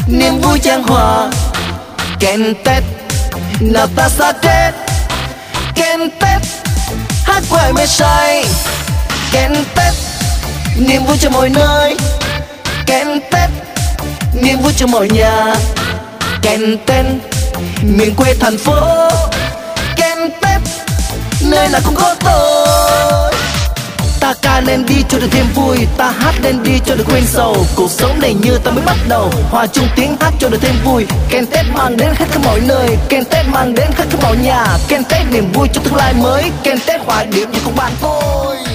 niềm vui chan hòa. Kèn Tết nào ta xa kết, kèn Tết hát quẩy mê say. Kèn Tết niềm vui cho mọi nơi, kèn Tết niềm vui cho mọi nhà. Kèn tên miền quê thành phố, kèn Tết nơi nào cũng có tôi. Ta ca lên đi cho được thêm vui, ta hát lên đi cho được quên sầu. Cuộc sống này như ta mới bắt đầu, hòa chung tiếng hát cho được thêm vui. Kèn Tết mang đến khắp mọi nơi, kèn Tết mang đến khắp mọi nhà. Kèn Tết niềm vui cho tương lai mới, kèn Tết hòa điểm cho cùng bạn tôi.